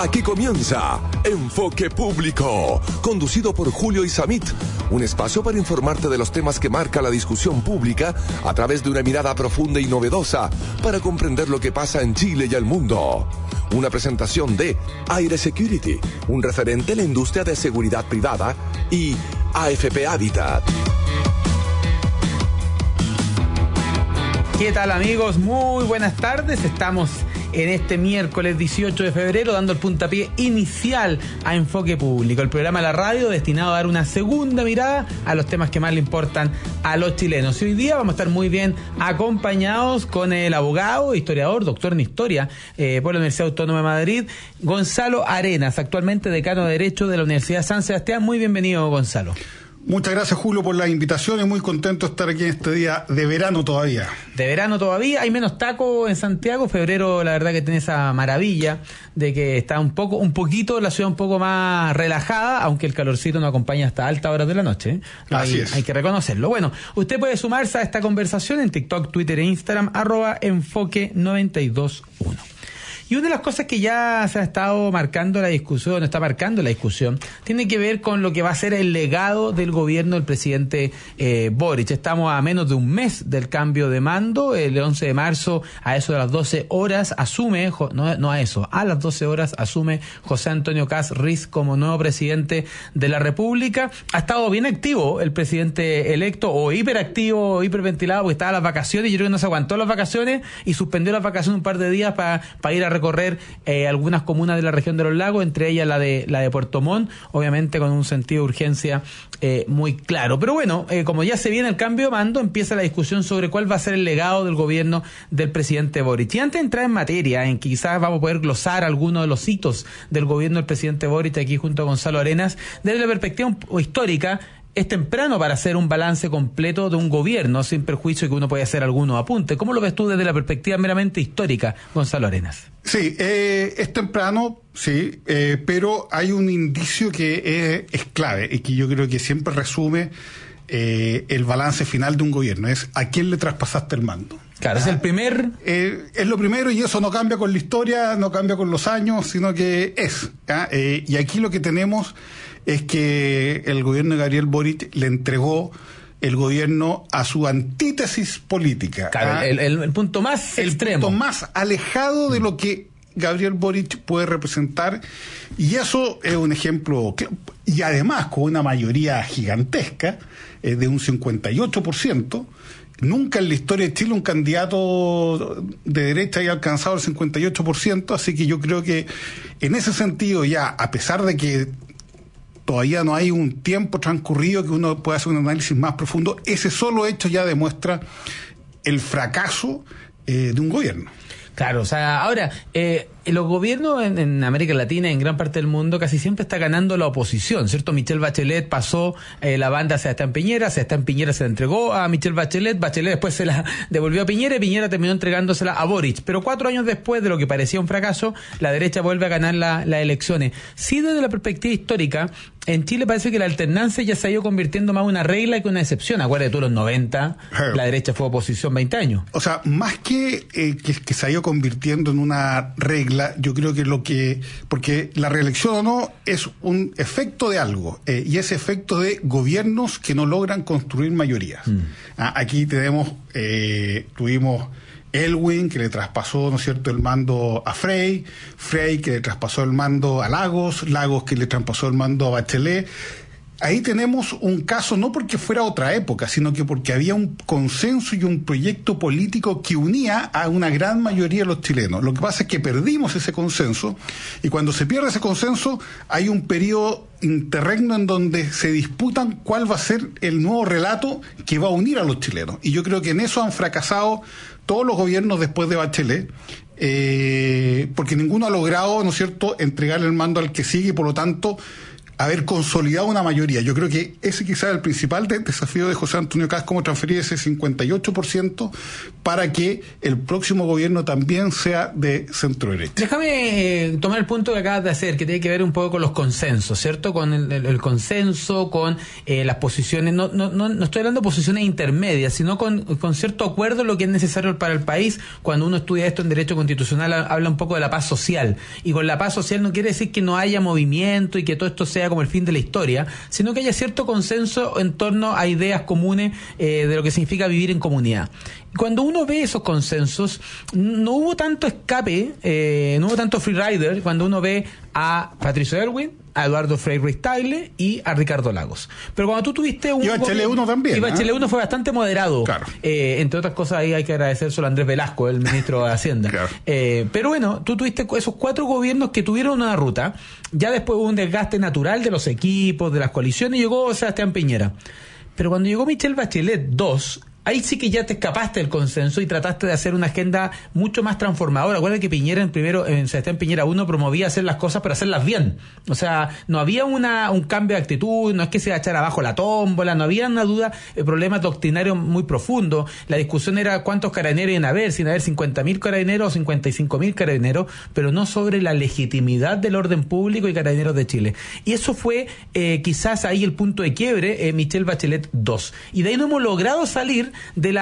Aquí comienza Enfoque Público, conducido por Julio Isamit, un espacio para informarte de los temas que marca la discusión pública a través de una mirada profunda y novedosa para comprender lo que pasa en Chile y el mundo. Una presentación de Aire Security, un referente en la industria de seguridad privada, y AFP Habitat. ¿Qué tal, amigos? Muy buenas tardes. Estamos en este miércoles 18 de febrero dando el puntapié inicial a Enfoque Público, el programa de la radio destinado a dar una segunda mirada a los temas que más le importan a los chilenos. Y hoy día vamos a estar muy bien acompañados con el abogado, historiador, doctor en historia por la Universidad Autónoma de Madrid, Gonzalo Arenas, actualmente decano de Derecho de la Universidad San Sebastián. Muy bienvenido, Gonzalo. Muchas gracias, Julio, por la invitación y muy contento de estar aquí en este día de verano todavía. De verano todavía, hay menos taco en Santiago. Febrero, la verdad que tiene esa maravilla de que está un poquito la ciudad un poco más relajada, aunque el calorcito nos acompaña hasta altas horas de la noche. Así es. Hay que reconocerlo. Bueno, usted puede sumarse a esta conversación en TikTok, Twitter e Instagram, @enfoque921. Y una de las cosas que ya se ha estado marcando la discusión, tiene que ver con lo que va a ser el legado del gobierno del presidente Boric. Estamos a menos de un mes del cambio de mando. El 11 de marzo, a eso de las 12 horas, a las 12 horas asume José Antonio Kast Riz como nuevo presidente de la República. Ha estado bien activo el presidente electo, o hiperactivo, hiperventilado, porque estaba en las vacaciones. Yo creo que no se aguantó las vacaciones y suspendió las vacaciones un par de días para ir a recorrer algunas comunas de la región de los lagos, entre ellas la de Puerto Montt, obviamente con un sentido de urgencia muy claro. Pero bueno, como ya se viene el cambio de mando, empieza la discusión sobre cuál va a ser el legado del gobierno del presidente Boric. Y antes de entrar en materia, en que quizás vamos a poder glosar algunos de los hitos del gobierno del presidente Boric aquí junto a Gonzalo Arenas, desde la perspectiva histórica, es temprano para hacer un balance completo de un gobierno, sin perjuicio que uno puede hacer algunos apuntes. ¿Cómo lo ves tú desde la perspectiva meramente histórica, Gonzalo Arenas? Sí, es temprano, sí, pero hay un indicio que es clave y que yo creo que siempre resume el balance final de un gobierno. Es ¿a quién le traspasaste el mando? Claro, es el primer... es lo primero, y eso no cambia con la historia, no cambia con los años, sino que es. Y aquí lo que tenemos es que el gobierno de Gabriel Boric le entregó el gobierno a su antítesis política. Claro, el punto más extremo. El punto más alejado de lo que Gabriel Boric puede representar, y eso es un ejemplo, y además con una mayoría gigantesca, de un 58%, nunca en la historia de Chile un candidato de derecha haya alcanzado el 58%, así que yo creo que en ese sentido ya, a pesar de que todavía no hay un tiempo transcurrido que uno pueda hacer un análisis más profundo, ese solo hecho ya demuestra el fracaso de un gobierno. Claro, o sea, ahora, los gobiernos en América Latina y en gran parte del mundo casi siempre está ganando la oposición, ¿cierto? Michelle Bachelet pasó la banda a Sebastián Piñera se la entregó a Michelle Bachelet después se la devolvió a Piñera y Piñera terminó entregándosela a Boric. Pero 4 años después de lo que parecía un fracaso, la derecha vuelve a ganar las elecciones. Sí, desde la perspectiva histórica, en Chile parece que la alternancia ya se ha ido convirtiendo más en una regla que una excepción. Acuérdate tú, los 90, la derecha fue oposición 20 años. O sea, más que se ha ido convirtiendo en una regla, yo creo que porque la reelección o no es un efecto de algo, y ese efecto de gobiernos que no logran construir mayorías. Aquí tuvimos Elwin, que le traspasó, ¿no es cierto?, el mando a Frey que le traspasó el mando a Lagos que le traspasó el mando a Bachelet. Ahí tenemos un caso no porque fuera otra época, sino que porque había un consenso y un proyecto político que unía a una gran mayoría de los chilenos. Lo que pasa es que perdimos ese consenso, y cuando se pierde ese consenso hay un periodo interregno en donde se disputan cuál va a ser el nuevo relato que va a unir a los chilenos. Y yo creo que en eso han fracasado todos los gobiernos después de Bachelet, porque ninguno ha logrado, ¿no es cierto?, entregar el mando al que sigue, y por lo tanto haber consolidado una mayoría. Yo creo que ese quizás es el principal desafío de José Antonio Kast, cómo transferir ese 58% para que el próximo gobierno también sea de centro derecha. Déjame tomar el punto que acabas de hacer, que tiene que ver un poco con los consensos, ¿cierto? Con el consenso, con las posiciones, no estoy hablando de posiciones intermedias, sino con cierto acuerdo en lo que es necesario para el país. Cuando uno estudia esto en Derecho Constitucional, habla un poco de la paz social, y con la paz social no quiere decir que no haya movimiento y que todo esto sea como el fin de la historia, sino que haya cierto consenso en torno a ideas comunes de lo que significa vivir en comunidad. Cuando uno ve esos consensos, no hubo tanto escape, no hubo tanto freerider cuando uno ve a Patricio Aylwin, a Eduardo Frei Tagle y a Ricardo Lagos. Pero cuando tú tuviste un... Y Bachelet 1 también. Y Bachelet 1 fue bastante moderado. Claro. Entre otras cosas, ahí hay que agradecer solo a Andrés Velasco, el ministro de Hacienda. Claro. Pero bueno, tú tuviste esos 4 gobiernos que tuvieron una ruta. Ya después hubo un desgaste natural de los equipos, de las coaliciones, y llegó Sebastián Piñera. Pero cuando llegó Michelle Bachelet 2... ahí sí que ya te escapaste del consenso y trataste de hacer una agenda mucho más transformadora. Acuérdate que Piñera en Sebastián Piñera 1 promovía hacer las cosas pero hacerlas bien. O sea, no había un cambio de actitud, no es que se iba a echar abajo la tómbola, no había una duda, problemas doctrinarios muy profundos. La discusión era cuántos carabineros iban a haber, sin haber 50.000 carabineros o 55.000 carabineros, pero no sobre la legitimidad del orden público y Carabineros de Chile. Y eso fue quizás ahí el punto de quiebre, Michelle Bachelet 2. Y de ahí no hemos logrado salir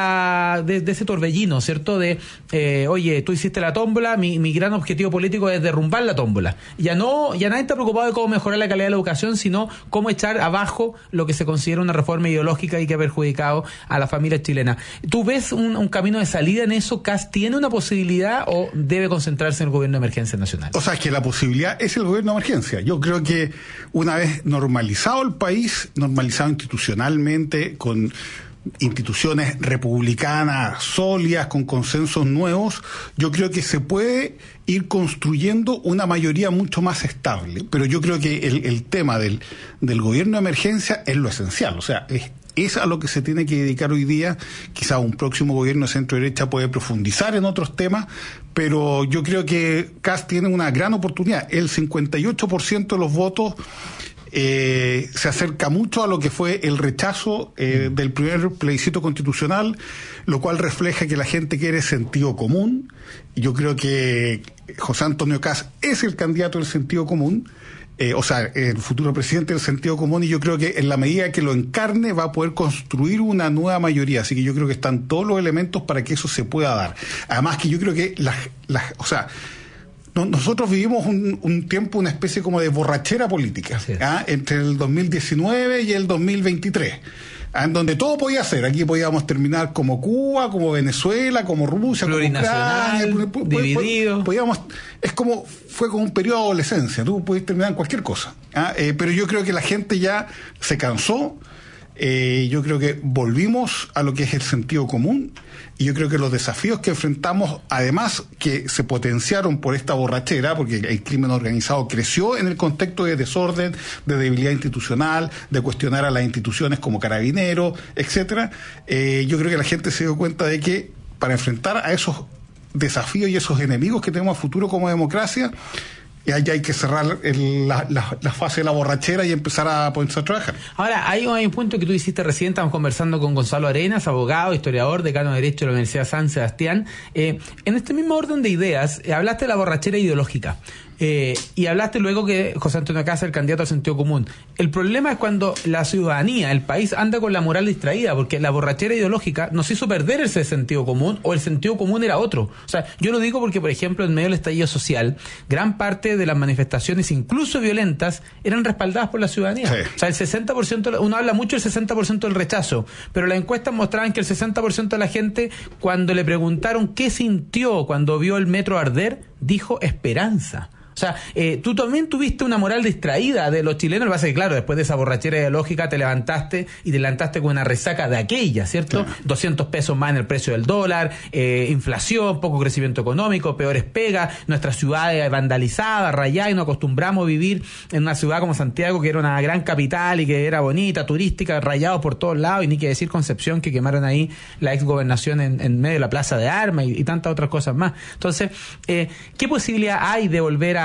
de ese torbellino, ¿cierto? Oye, tú hiciste la tómbola, mi gran objetivo político es derrumbar la tómbola. Ya nadie está preocupado de cómo mejorar la calidad de la educación, sino cómo echar abajo lo que se considera una reforma ideológica y que ha perjudicado a la familia chilena. ¿Tú ves un camino de salida en eso? ¿Kast tiene una posibilidad o debe concentrarse en el gobierno de emergencia nacional? O sea, es que la posibilidad es el gobierno de emergencia. Yo creo que una vez normalizado el país, normalizado institucionalmente, con instituciones republicanas sólidas, con consensos nuevos, yo creo que se puede ir construyendo una mayoría mucho más estable. Pero yo creo que el tema del gobierno de emergencia es lo esencial. O sea, es a lo que se tiene que dedicar hoy día. Quizá un próximo gobierno de centro derecha puede profundizar en otros temas, pero yo creo que Kast tiene una gran oportunidad. El 58% de los votos se acerca mucho a lo que fue el rechazo del primer plebiscito constitucional, lo cual refleja que la gente quiere sentido común. Y yo creo que José Antonio Kast es el candidato del sentido común, o sea, el futuro presidente del sentido común, y yo creo que en la medida que lo encarne va a poder construir una nueva mayoría. Así que yo creo que están todos los elementos para que eso se pueda dar. Además que yo creo que nosotros vivimos un tiempo, una especie como de borrachera política, entre el 2019 y el 2023, en donde todo podía ser. Aquí podíamos terminar como Cuba, como Venezuela, como Rusia, como Ucrania, dividido. Fue como un periodo de adolescencia. Tú podías terminar en cualquier cosa. Pero yo creo que la gente ya se cansó. Yo creo que volvimos a lo que es el sentido común, y yo creo que los desafíos que enfrentamos, además que se potenciaron por esta borrachera, porque el crimen organizado creció en el contexto de desorden, de debilidad institucional, de cuestionar a las instituciones como Carabineros, etcétera. Yo creo que la gente se dio cuenta de que para enfrentar a esos desafíos y esos enemigos que tenemos a futuro como democracia, ya hay que cerrar la fase de la borrachera y empezar a ponerse a trabajar. Ahora, hay un punto que tú hiciste recién. Estamos conversando con Gonzalo Arenas, abogado, historiador, decano de Derecho de la Universidad San Sebastián. En este mismo orden de ideas, hablaste de la borrachera ideológica. Y hablaste luego que José Antonio Kast es el candidato al sentido común. El problema es cuando la ciudadanía, el país, anda con la moral distraída, porque la borrachera ideológica nos hizo perder ese sentido común, o el sentido común era otro. O sea, yo lo digo porque, por ejemplo, en medio del estallido social, gran parte de las manifestaciones, incluso violentas, eran respaldadas por la ciudadanía. Sí. O sea, el 60%, uno habla mucho del 60% del rechazo, pero las encuestas mostraban que el 60% de la gente, cuando le preguntaron qué sintió cuando vio el metro arder, dijo esperanza. O sea, tú también tuviste una moral distraída de los chilenos. Lo que pasa es que, claro, después de esa borrachera ideológica te levantaste con una resaca de aquella, ¿cierto? Claro. 200 pesos más en el precio del dólar, inflación, poco crecimiento económico, peores pegas, nuestra ciudad vandalizada, rayada, y nos acostumbramos a vivir en una ciudad como Santiago, que era una gran capital y que era bonita, turística, rayados por todos lados, y ni que decir Concepción, que quemaron ahí la exgobernación en medio de la plaza de armas y tantas otras cosas más. Entonces, ¿qué posibilidad hay de volver a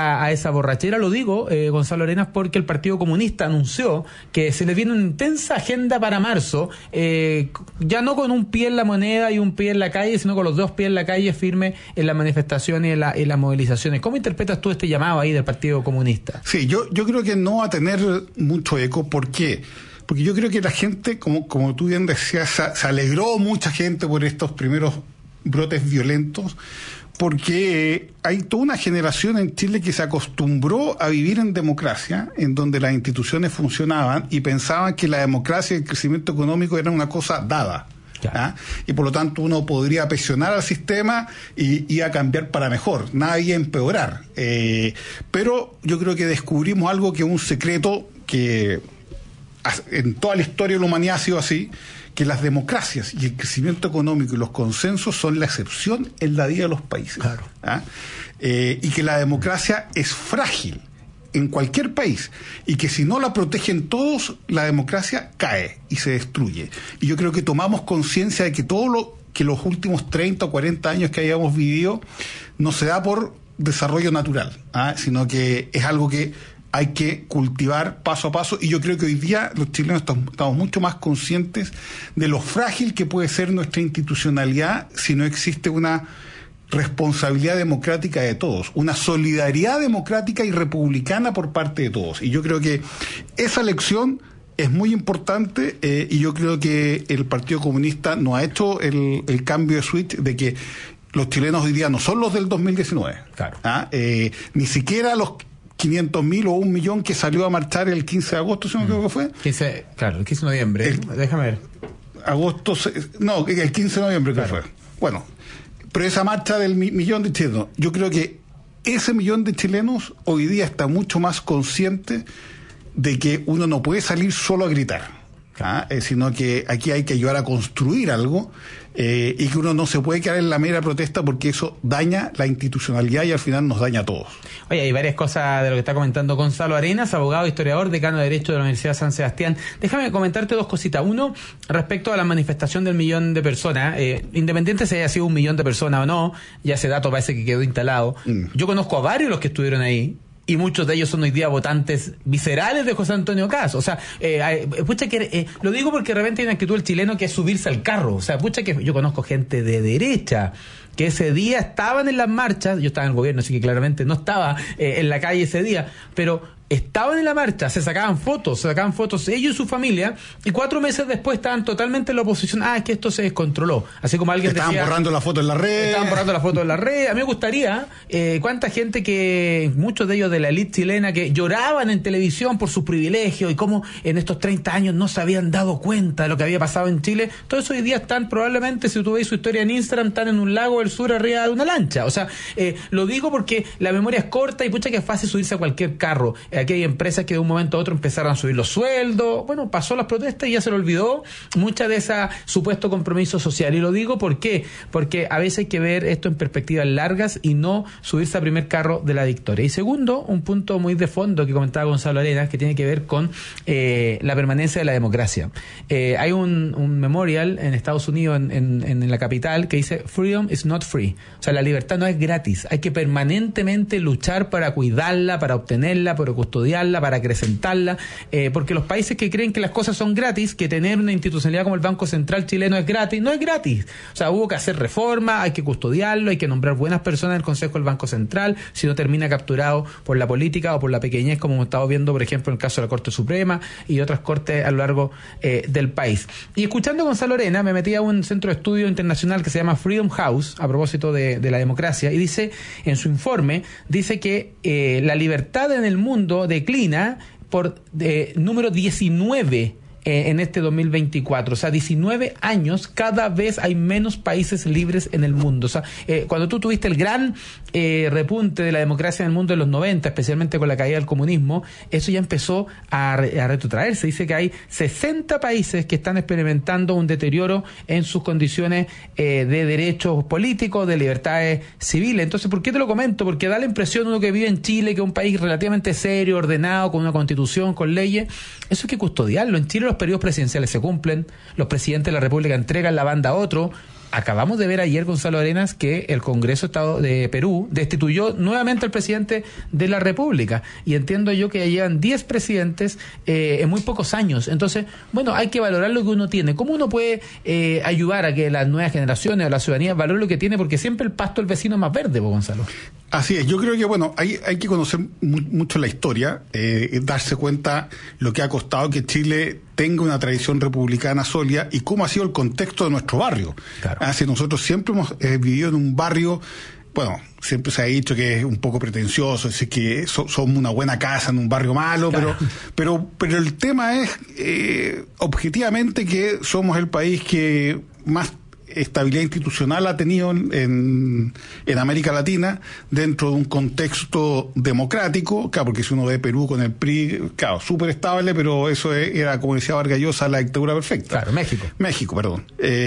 a esa borrachera. Lo digo, Gonzalo Arenas, porque el Partido Comunista anunció que se le viene una intensa agenda para marzo, ya no con un pie en la moneda y un pie en la calle, sino con los dos pies en la calle, firme en las manifestaciones y en las movilizaciones. ¿Cómo interpretas tú este llamado ahí del Partido Comunista? Sí, yo creo que no va a tener mucho eco. ¿Por qué? Porque yo creo que la gente, como tú bien decías, se alegró mucha gente por estos primeros brotes violentos, porque hay toda una generación en Chile que se acostumbró a vivir en democracia, en donde las instituciones funcionaban y pensaban que la democracia y el crecimiento económico eran una cosa dada. ¿Ah? Y por lo tanto uno podría presionar al sistema y a cambiar para mejor, nadie a empeorar. Pero yo creo que descubrimos algo que es un secreto que en toda la historia de la humanidad ha sido así, que las democracias y el crecimiento económico y los consensos son la excepción en la vida de los países. Claro. ¿Ah? Y que la democracia es frágil en cualquier país, y que si no la protegen todos, la democracia cae y se destruye. Y yo creo que tomamos conciencia de que todo lo que los últimos 30 o 40 años que hayamos vivido no se da por desarrollo natural, sino que es algo que hay que cultivar paso a paso, y yo creo que hoy día los chilenos estamos mucho más conscientes de lo frágil que puede ser nuestra institucionalidad si no existe una responsabilidad democrática de todos, una solidaridad democrática y republicana por parte de todos. Y yo creo que esa lección es muy importante, y yo creo que el Partido Comunista no ha hecho el cambio de switch de que los chilenos hoy día no son los del 2019. Claro. Ni siquiera los 500.000 o 1 millón que salió a marchar el 15 de agosto, si no creo que fue. El 15 de noviembre. Déjame ver. El 15 de noviembre que fue. Bueno, pero esa marcha del millón de chilenos, yo creo que ese millón de chilenos hoy día está mucho más consciente de que uno no puede salir solo a gritar, sino que aquí hay que ayudar a construir algo, y que uno no se puede quedar en la mera protesta, porque eso daña la institucionalidad y al final nos daña a todos. Oye, hay varias cosas de lo que está comentando Gonzalo Arenas, abogado, historiador, decano de Derecho de la Universidad de San Sebastián. Déjame comentarte dos cositas. Uno, respecto a la manifestación del 1 millón de personas, independiente si haya sido 1 millón de personas o no, ya ese dato parece que quedó instalado. Yo conozco a varios de los que estuvieron ahí, y muchos de ellos son hoy día votantes viscerales de José Antonio Kast. O sea, lo digo porque de repente hay una actitud del chileno que es subirse al carro. O sea, que yo conozco gente de derecha que ese día estaban en las marchas. Yo estaba en el gobierno, así que claramente no estaba en la calle ese día, pero estaban en la marcha, se sacaban fotos ellos y su familia, y 4 meses después estaban totalmente en la oposición. Es que esto se descontroló. Así como alguien estaban borrando la foto en la red. Estaban borrando la foto en la red. A mí me gustaría, cuánta gente que, muchos de ellos de la élite chilena, que lloraban en televisión por sus privilegios y cómo en estos 30 años no se habían dado cuenta de lo que había pasado en Chile. Todos esos hoy día están probablemente, si tú veis su historia en Instagram, están en un lago del sur arriba de una lancha. O sea, lo digo porque la memoria es corta y que es fácil subirse a cualquier carro. Aquí hay empresas que de un momento a otro empezaron a subir los sueldos. Bueno, pasó las protestas y ya se le olvidó mucha de ese supuesto compromiso social. Y lo digo ¿por qué? Porque a veces hay que ver esto en perspectivas largas y no subirse al primer carro de la victoria. Y segundo, un punto muy de fondo que comentaba Gonzalo Arenas, que tiene que ver con la permanencia de la democracia. Hay un memorial en Estados Unidos, en la capital, que dice "Freedom is not free". O sea, la libertad no es gratis. Hay que permanentemente luchar para cuidarla, para obtenerla, para custodiarla, para acrecentarla, porque los países que creen que las cosas son gratis, que tener una institucionalidad como el Banco Central chileno es gratis, no es gratis. O sea, hubo que hacer reforma, hay que custodiarlo, hay que nombrar buenas personas en el Consejo del Banco Central, si no termina capturado por la política o por la pequeñez, como hemos estado viendo, por ejemplo, en el caso de la Corte Suprema y otras cortes a lo largo del país. Y escuchando a Gonzalo Arenas, me metí a un centro de estudio internacional que se llama Freedom House, a propósito de la democracia, y dice, en su informe, dice que la libertad en el mundo declina por número 19 en este 2024. O sea, 19 años, cada vez hay menos países libres en el mundo. O sea, cuando tú tuviste el gran repunte de la democracia en el mundo en los 90, especialmente con la caída del comunismo, eso ya empezó a retrotraerse. Dice que hay 60 países que están experimentando un deterioro en sus condiciones de derechos políticos, de libertades civiles. Entonces, ¿por qué te lo comento? Porque da la impresión uno que vive en Chile, que es un país relativamente serio, ordenado, con una constitución, con leyes. Eso hay que custodiarlo. En Chile los periodos presidenciales se cumplen, los presidentes de la República entregan la banda a otro, acabamos de ver ayer, Gonzalo Arenas, que el Congreso de Perú destituyó nuevamente al presidente de la República. Y entiendo yo que ya llevan 10 presidentes en muy pocos años. Entonces, bueno, hay que valorar lo que uno tiene. ¿Cómo uno puede ayudar a que las nuevas generaciones o la ciudadanía valore lo que tiene? Porque siempre el pasto del vecino es más verde, Gonzalo. Así es, yo creo que bueno, hay que conocer mucho la historia, darse cuenta lo que ha costado que Chile tenga una tradición republicana sólida y cómo ha sido el contexto de nuestro barrio. Claro. Nosotros siempre hemos vivido en un barrio, bueno, siempre se ha dicho que es un poco pretencioso, es decir, que somos una buena casa en un barrio malo, claro. pero el tema es objetivamente que somos el país que más estabilidad institucional ha tenido en América Latina dentro de un contexto democrático, claro, porque si uno ve Perú con el PRI, claro, súper estable, pero eso era, como decía Vargas Llosa, la dictadura perfecta. Claro, México, perdón.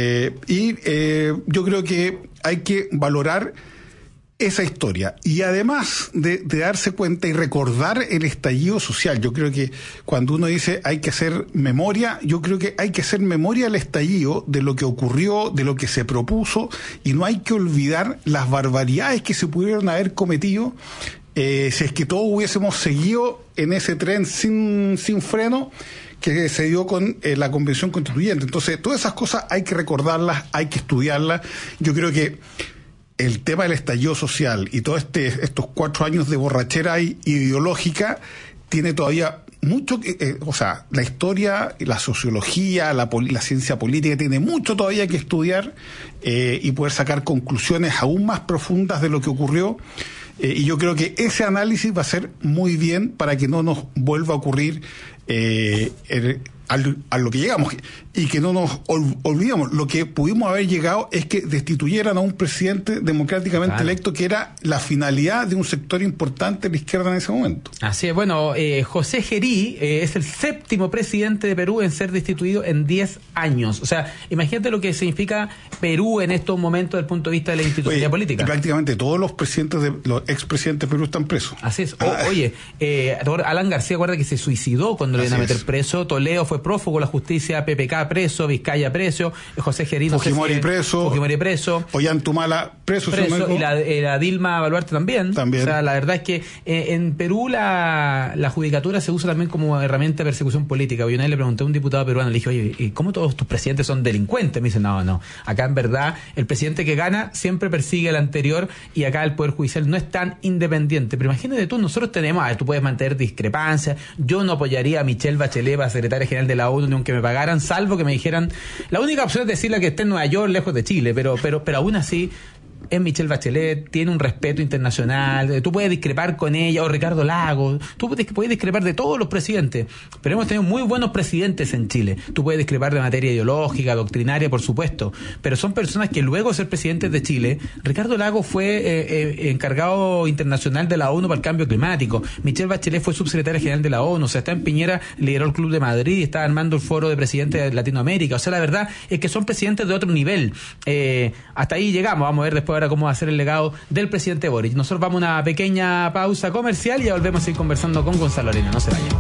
Yo creo que hay que valorar esa historia y además de darse cuenta y recordar el estallido social. Yo creo que cuando uno dice hay que hacer memoria, yo creo que hay que hacer memoria del estallido, de lo que ocurrió, de lo que se propuso, y no hay que olvidar las barbaridades que se pudieron haber cometido si es que todos hubiésemos seguido en ese tren sin freno que se dio con la Convención Constituyente. Entonces, todas esas cosas hay que recordarlas, hay que estudiarlas. Yo creo que el tema del estallido social y todos estos 4 años de borrachera ideológica tiene todavía mucho la historia, la sociología, la ciencia política tiene mucho todavía que estudiar y poder sacar conclusiones aún más profundas de lo que ocurrió. Y yo creo que ese análisis va a ser muy bien para que no nos vuelva a ocurrir a lo que llegamos y que no nos olvidemos. Lo que pudimos haber llegado es que destituyeran a un presidente democráticamente electo, que era la finalidad de un sector importante de la izquierda en ese momento. Así es, bueno, José Gerí es el 7º presidente de Perú en ser destituido en 10 años. O sea, imagínate lo que significa Perú en estos momentos desde el punto de vista de la institucionalidad política. Prácticamente todos los expresidentes de Perú están presos. Así es. Oye, Alan García, acuerda que se suicidó cuando le iban a meter preso. Toledo fue prófugo de la justicia, PPK preso, Vizcaya preso, José Gerí Fujimori preso, Ollantumala preso y la Dilma Boluarte también. O sea, la verdad es que en Perú la judicatura se usa también como herramienta de persecución política. Yo una vez le pregunté a un diputado peruano, le dije, oye, ¿y cómo todos tus presidentes son delincuentes? Me dice, no, acá en verdad el presidente que gana siempre persigue al anterior y acá el Poder Judicial no es tan independiente. Pero imagínate tú, nosotros tenemos, tú puedes mantener discrepancias, yo no apoyaría a Michelle Bachelet, secretaria general de la ONU, ni aunque me pagaran, salvo que me dijeran, la única opción es decirle que esté en Nueva York, lejos de Chile, pero aún así es Michelle Bachelet, tiene un respeto internacional, tú puedes discrepar con ella, o Ricardo Lagos, tú puedes discrepar de todos los presidentes, pero hemos tenido muy buenos presidentes en Chile. Tú puedes discrepar de materia ideológica, doctrinaria, por supuesto, pero son personas que luego de ser presidentes de Chile, Ricardo Lagos fue encargado internacional de la ONU para el cambio climático, Michelle Bachelet fue subsecretaria general de la ONU, o sea, está en Piñera, lideró el Club de Madrid, está armando el foro de presidentes de Latinoamérica. O sea, la verdad es que son presidentes de otro nivel. Hasta ahí llegamos, vamos a ver después ahora cómo va a ser el legado del presidente Boric. Nosotros vamos a una pequeña pausa comercial y ya volvemos a ir conversando con Gonzalo Arenas. No se vayan.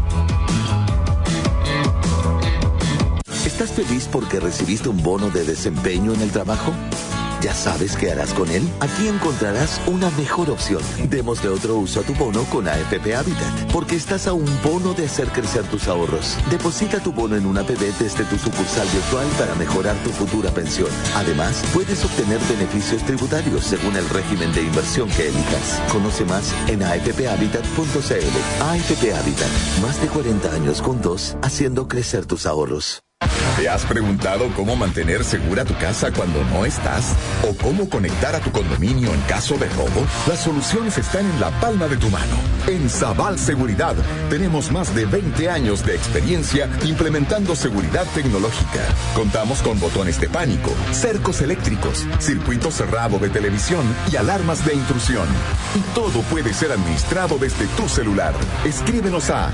¿Estás feliz porque recibiste un bono de desempeño en el trabajo? ¿Ya sabes qué harás con él? Aquí encontrarás una mejor opción. Démosle otro uso a tu bono con AFP Habitat, porque estás a un bono de hacer crecer tus ahorros. Deposita tu bono en una APB desde tu sucursal virtual para mejorar tu futura pensión. Además, puedes obtener beneficios tributarios según el régimen de inversión que elijas. Conoce más en afphabitat.cl. AFP Habitat, más de 40 años juntos, haciendo crecer tus ahorros. ¿Te has preguntado cómo mantener segura tu casa cuando no estás? ¿O cómo conectar a tu condominio en caso de robo? Las soluciones están en la palma de tu mano. En Sabal Seguridad tenemos más de 20 años de experiencia implementando seguridad tecnológica. Contamos con botones de pánico, cercos eléctricos, circuito cerrado de televisión y alarmas de intrusión. Y todo puede ser administrado desde tu celular. Escríbenos a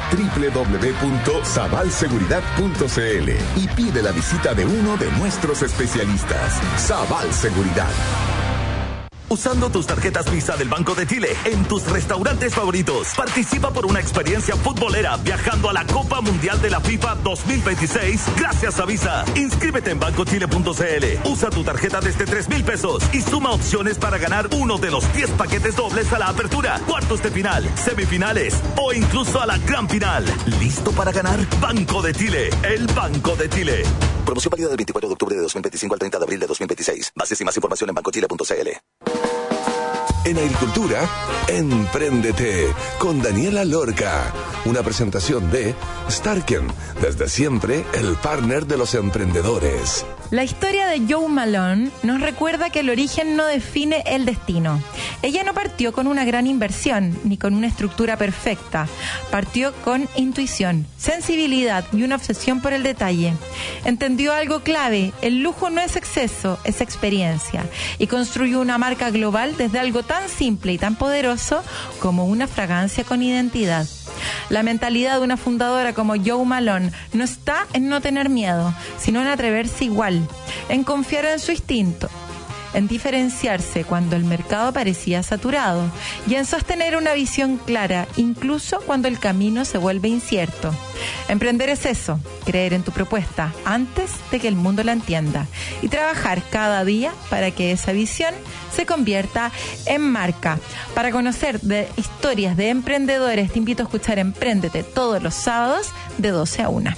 www.sabalseguridad.cl y pide la visita de uno de nuestros especialistas. Sabal Seguridad. usando tus tarjetas Visa del Banco de Chile en tus restaurantes favoritos. Participa por una experiencia futbolera viajando a la Copa Mundial de la FIFA 2026 gracias a Visa. Inscríbete en bancochile.cl. Usa tu tarjeta desde 3,000 pesos y suma opciones para ganar uno de los 10 paquetes dobles a la apertura, cuartos de final, semifinales o incluso a la gran final. ¿Listo para ganar? Banco de Chile, el Banco de Chile. Promoción válida del 24 de octubre de 2025 al 30 de abril de 2026. Bases y más información en bancochile.cl. En agricultura, Empréndete con Daniela Lorca. Una presentación de Starken, desde siempre el partner de los emprendedores. La historia de Jo Malone nos recuerda que el origen no define el destino. Ella no partió con una gran inversión, ni con una estructura perfecta. Partió con intuición, sensibilidad y una obsesión por el detalle. Entendió algo clave: el lujo no es exceso, es experiencia. Y construyó una marca global desde algo tan simple y tan poderoso como una fragancia con identidad. La mentalidad de una fundadora como Jo Malone no está en no tener miedo, sino en atreverse igual, en confiar en su instinto, en diferenciarse cuando el mercado parecía saturado y en sostener una visión clara, incluso cuando el camino se vuelve incierto. Emprender es eso, creer en tu propuesta antes de que el mundo la entienda y trabajar cada día para que esa visión se convierta en marca. Para conocer de historias de emprendedores, te invito a escuchar Empréndete todos los sábados de 12 a 1.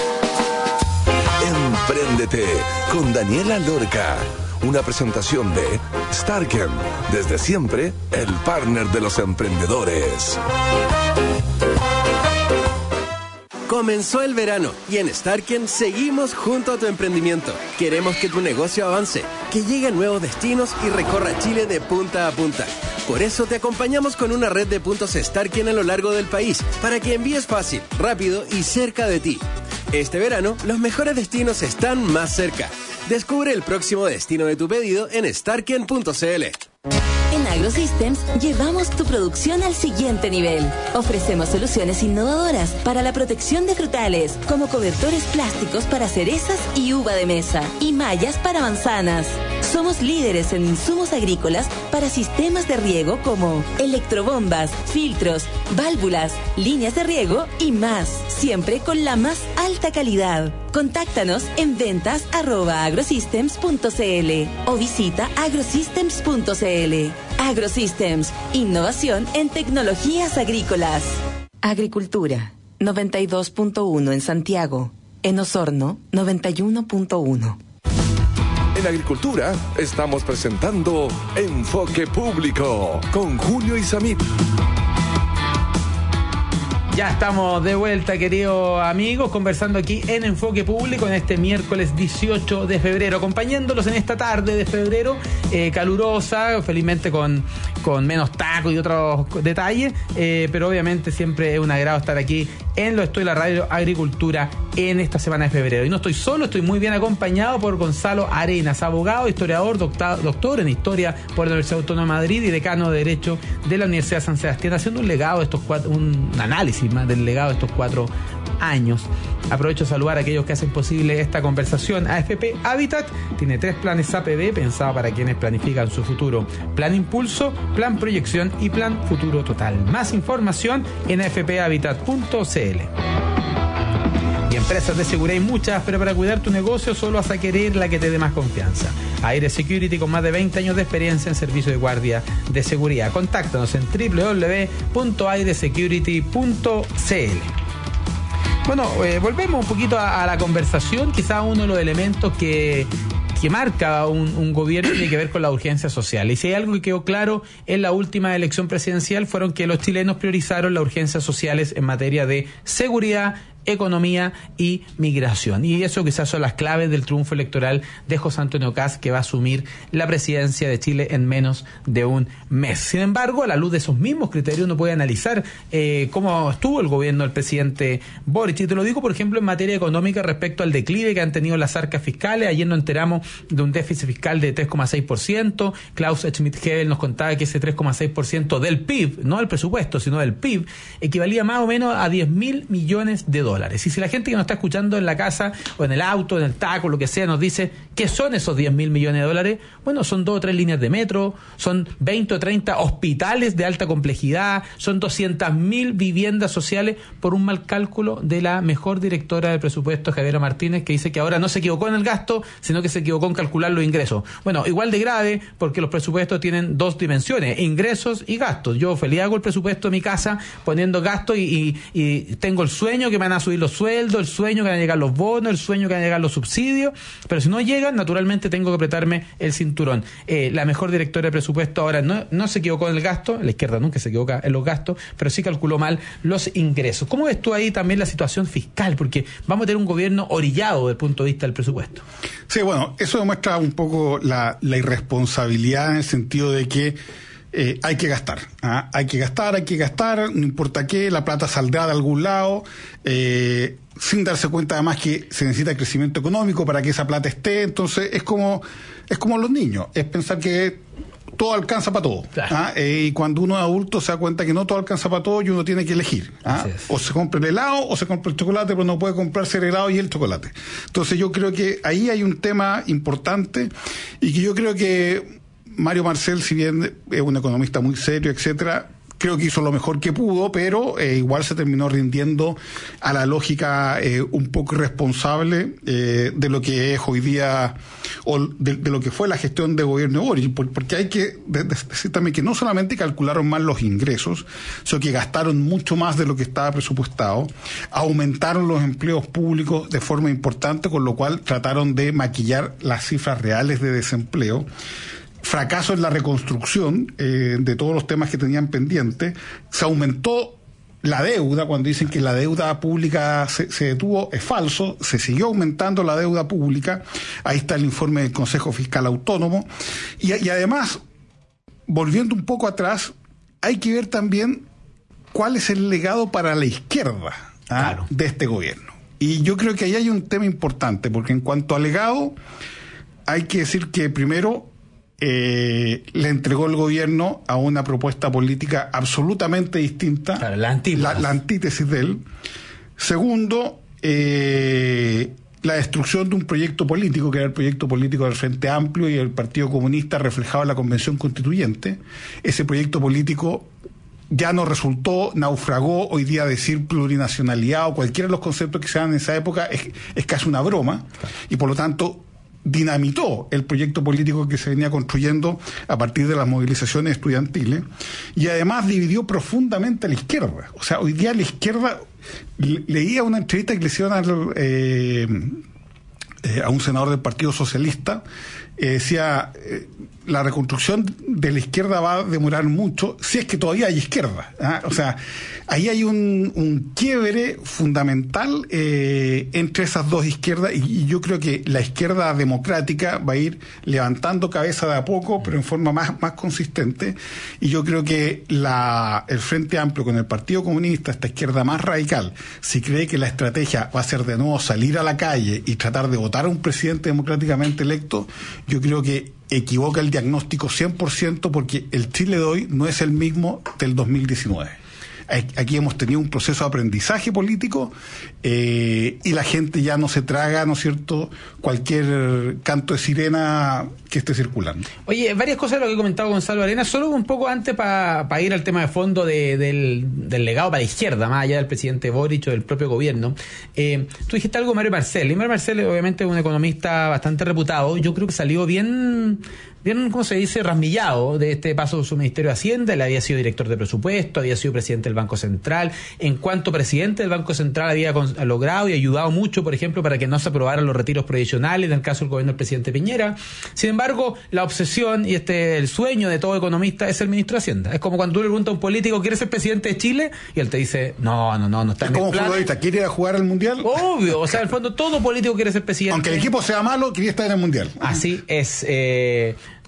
Empréndete con Daniela Lorca. Una presentación de Starken, desde siempre el partner de los emprendedores. Comenzó el verano y en Starken seguimos junto a tu emprendimiento. Queremos que tu negocio avance, que llegue a nuevos destinos y recorra Chile de punta a punta. Por eso te acompañamos con una red de puntos Starken a lo largo del país, para que envíes fácil, rápido y cerca de ti. Este verano, los mejores destinos están más cerca. Descubre el próximo destino de tu pedido en starken.cl. En AgroSystems llevamos tu producción al siguiente nivel. Ofrecemos soluciones innovadoras para la protección de frutales, como cobertores plásticos para cerezas y uva de mesa, y mallas para manzanas. Somos líderes en insumos agrícolas para sistemas de riego como electrobombas, filtros, válvulas, líneas de riego y más, siempre con la más alta calidad. Contáctanos en ventas@agrosystems.cl o visita agrosystems.cl. AgroSystems, innovación en tecnologías agrícolas. Agricultura, 92.1 en Santiago. En Osorno, 91.1. En agricultura estamos presentando Enfoque Público con Julio Isamit. Ya estamos de vuelta, queridos amigos, conversando aquí en Enfoque Público en este miércoles 18 de febrero, acompañándolos en esta tarde de febrero calurosa, felizmente con menos tacos y otros detalles, pero obviamente siempre es un agrado estar aquí en Lo Estoy, la radio Agricultura, en esta semana de febrero. Y no estoy solo, estoy muy bien acompañado por Gonzalo Arenas, abogado, historiador, doctor en Historia por la Universidad Autónoma de Madrid y decano de Derecho de la Universidad de San Sebastián, haciendo un legado de estos un análisis más del legado de estos 4 años. Aprovecho de saludar a aquellos que hacen posible esta conversación. AFP Habitat tiene 3 planes APB pensados para quienes planifican su futuro: Plan Impulso, Plan Proyección y Plan Futuro Total. Más información en afphabitat.cl. Y empresas de seguridad hay muchas, pero para cuidar tu negocio solo vas a querer la que te dé más confianza. Aire Security, con más de 20 años de experiencia en servicio de guardia de seguridad. Contáctanos en www.airesecurity.cl. Bueno, volvemos un poquito a la conversación. Quizá uno de los elementos que marca un gobierno tiene que ver con la urgencia social. Y si hay algo que quedó claro en la última elección presidencial, fueron que los chilenos priorizaron las urgencias sociales en materia de seguridad, economía y migración. Y eso quizás son las claves del triunfo electoral de José Antonio Kast, que va a asumir la presidencia de Chile en menos de un mes. Sin embargo, a la luz de esos mismos criterios uno puede analizar cómo estuvo el gobierno del presidente Boric. Y te lo digo, por ejemplo, en materia económica respecto al declive que han tenido las arcas fiscales. Ayer nos enteramos de un déficit fiscal de 3,6%. Klaus Schmidt-Hebel nos contaba que ese 3,6% del PIB, no del presupuesto, sino del PIB, equivalía más o menos a $10.000 millones. dólares. Y si la gente que nos está escuchando en la casa o en el auto, en el taco, lo que sea, nos dice ¿qué son esos 10.000 millones de dólares? Bueno, son 2 o 3 líneas de metro, son 20 o 30 hospitales de alta complejidad, son 200.000 viviendas sociales, por un mal cálculo de la mejor directora del presupuesto, Javiera Martínez, que dice que ahora no se equivocó en el gasto, sino que se equivocó en calcular los ingresos. Bueno, igual de grave, porque los presupuestos tienen 2 dimensiones, ingresos y gastos. Yo feliz hago el presupuesto de mi casa poniendo gastos y tengo el sueño que me van a subir los sueldos, el sueño que van a llegar los bonos, el sueño que van a llegar los subsidios, pero si no llegan, naturalmente tengo que apretarme el cinturón. La mejor directora de presupuesto ahora no se equivocó en el gasto, la izquierda nunca se equivoca en los gastos, pero sí calculó mal los ingresos. ¿Cómo ves tú ahí también la situación fiscal? Porque vamos a tener un gobierno orillado desde el punto de vista del presupuesto. Sí, bueno, eso demuestra un poco la irresponsabilidad en el sentido de que hay que gastar, hay que gastar, no importa qué, la plata saldrá de algún lado, sin darse cuenta además que se necesita crecimiento económico para que esa plata esté. Entonces es como los niños, es pensar que todo alcanza para todo. Claro. Y cuando uno es adulto se da cuenta que no todo alcanza para todo y uno tiene que elegir. O se compra el helado o se compra el chocolate, pero no puede comprarse el helado y el chocolate. Entonces yo creo que ahí hay un tema importante y que yo creo que Mario Marcel, si bien es un economista muy serio, etcétera, creo que hizo lo mejor que pudo, pero igual se terminó rindiendo a la lógica un poco irresponsable de lo que es hoy día, o de lo que fue la gestión de gobierno de Boric, porque hay que decir también que no solamente calcularon mal los ingresos, sino que gastaron mucho más de lo que estaba presupuestado, aumentaron los empleos públicos de forma importante, con lo cual trataron de maquillar las cifras reales de desempleo. Fracaso en la reconstrucción de todos los temas que tenían pendientes. Se aumentó la deuda, cuando dicen que la deuda pública se detuvo, es falso, se siguió aumentando la deuda pública. Ahí está el informe del Consejo Fiscal Autónomo. Y además, volviendo un poco atrás, hay que ver también cuál es el legado para la izquierda claro. de este gobierno. Y yo creo que ahí hay un tema importante, porque en cuanto al legado, hay que decir que primero le entregó el gobierno a una propuesta política absolutamente distinta, claro, la antítesis de él. Segundo, la destrucción de un proyecto político, que era el proyecto político del Frente Amplio y el Partido Comunista reflejado en la Convención Constituyente. Ese proyecto político ya no resultó, naufragó. Hoy día decir plurinacionalidad o cualquiera de los conceptos que se dan en esa época es casi una broma, y por lo tanto dinamitó el proyecto político que se venía construyendo a partir de las movilizaciones estudiantiles, y además dividió profundamente a la izquierda. O sea, hoy día la izquierda, leía una entrevista que le hicieron a un senador del Partido Socialista, decía, la reconstrucción de la izquierda va a demorar mucho, si es que todavía hay izquierda. O sea, ahí hay un quiebre fundamental entre esas dos izquierdas, y yo creo que la izquierda democrática va a ir levantando cabeza de a poco, pero en forma más consistente, y yo creo que el Frente Amplio con el Partido Comunista, esta izquierda más radical, si cree que la estrategia va a ser de nuevo salir a la calle y tratar de votar a un presidente democráticamente electo, yo creo que equivoca el diagnóstico 100%, porque el Chile de hoy no es el mismo del 2019. Aquí hemos tenido un proceso de aprendizaje político y la gente ya no se traga, ¿no es cierto?, cualquier canto de sirena que esté circulando. Oye, varias cosas de lo que ha comentado Gonzalo Arenas, solo un poco antes para ir al tema de fondo del legado para la izquierda, más allá del presidente Boric o del propio gobierno. Tú dijiste algo de Mario Marcel, y Mario Marcel obviamente es un economista bastante reputado. Yo creo que salió bien, ¿cómo se dice?, rasmillado de este paso de su Ministerio de Hacienda. Él había sido director de presupuesto, había sido presidente del Banco Central. En cuanto presidente del Banco Central había logrado y ayudado mucho, por ejemplo, para que no se aprobaran los retiros provisionales en el caso del gobierno del presidente Piñera. Sin embargo, la obsesión y el sueño de todo economista es el ministro de Hacienda. Es como cuando tú le preguntas a un político, ¿quieres ser presidente de Chile? Y él te dice, no está en el plan. ¿Como futbolista quiere ir a jugar al Mundial? Obvio, o sea, en el fondo todo político quiere ser presidente. Aunque el equipo sea malo, quería estar en el Mundial. Así es.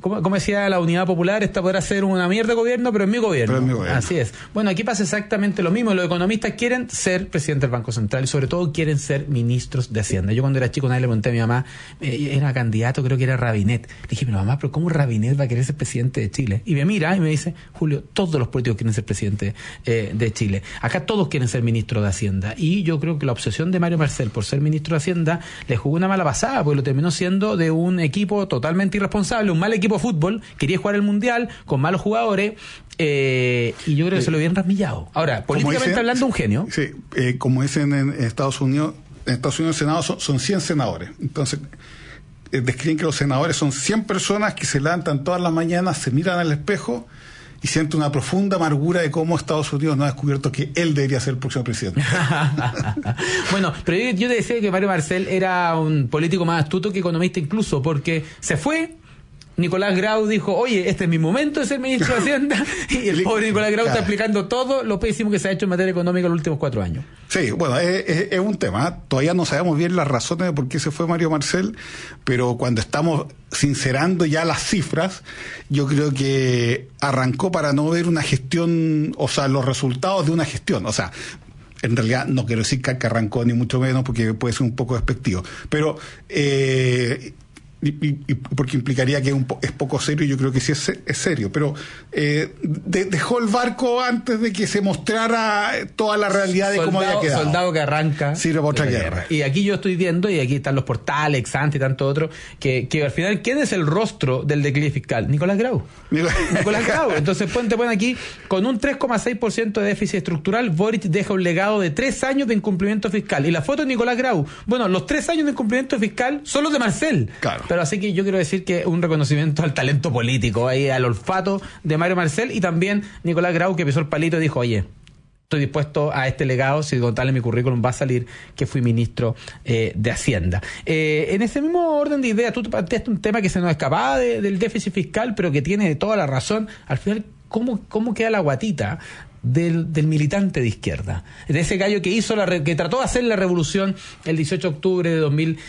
como decía la Unidad Popular, esta podrá ser una mierda de gobierno, pero es mi gobierno. Así es. Bueno, aquí pasa exactamente lo mismo. Los economistas quieren ser presidente del Banco Central y sobre todo quieren ser ministros de Hacienda. Yo cuando era chico, nadie le pregunté a mi mamá, era candidato, creo que era Rabinet. Le dije, pero mamá, ¿pero cómo Rabinet va a querer ser presidente de Chile? Y me mira y me dice, Julio, todos los políticos quieren ser presidente de Chile. Acá todos quieren ser ministro de Hacienda. Y yo creo que la obsesión de Mario Marcel por ser ministro de Hacienda le jugó una mala pasada, porque lo terminó siendo de un equipo totalmente irresponsable, un mal equipo de fútbol, quería jugar el Mundial con malos jugadores, y yo creo que se lo habían rasmillado. Ahora, políticamente dicen, hablando, un genio. Sí, como dicen en Estados Unidos, el Senado son 100 senadores. Entonces, describen que los senadores son 100 personas que se levantan todas las mañanas, se miran al espejo y sienten una profunda amargura de cómo Estados Unidos no ha descubierto que él debería ser el próximo presidente. Bueno, pero yo te decía que Mario Marcel era un político más astuto que economista incluso, porque se fue. Nicolás Grau dijo, oye, este es mi momento de ser ministro de Hacienda, y el pobre Nicolás Grau está explicando todo lo pésimo que se ha hecho en materia económica en los últimos 4 años. Sí, bueno, es un tema. Todavía no sabemos bien las razones de por qué se fue Mario Marcel, pero cuando estamos sincerando ya las cifras, yo creo que arrancó para no ver una gestión, o sea, los resultados de una gestión. O sea, en realidad no quiero decir que arrancó ni mucho menos, porque puede ser un poco despectivo, pero y porque implicaría que es poco serio, y yo creo que sí es serio, pero dejó el barco antes de que se mostrara toda la realidad de cómo había quedado. Soldado que arranca sirve para otra guerra. Y aquí yo estoy viendo, y aquí están los portales, Exante y tanto otro, que al final, ¿quién es el rostro del declive fiscal? Nicolás Grau. Nicolás Grau. Entonces te ponen aquí, con un 3,6% de déficit estructural, Boric deja un legado de 3 años de incumplimiento fiscal. Y la foto de Nicolás Grau, bueno, los 3 años de incumplimiento fiscal son los de Marcel. Claro. Pero así que yo quiero decir que un reconocimiento al talento político, ahí al olfato de Mario Marcel, y también Nicolás Grau, que pisó el palito y dijo, oye, estoy dispuesto a este legado si contarle mi currículum va a salir que fui ministro de Hacienda. En ese mismo orden de ideas, tú te planteaste un tema que se nos escapaba del déficit fiscal, pero que tiene toda la razón. Al final, ¿cómo queda la guatita del militante de izquierda, de ese gallo que que trató de hacer la revolución el 18 de octubre de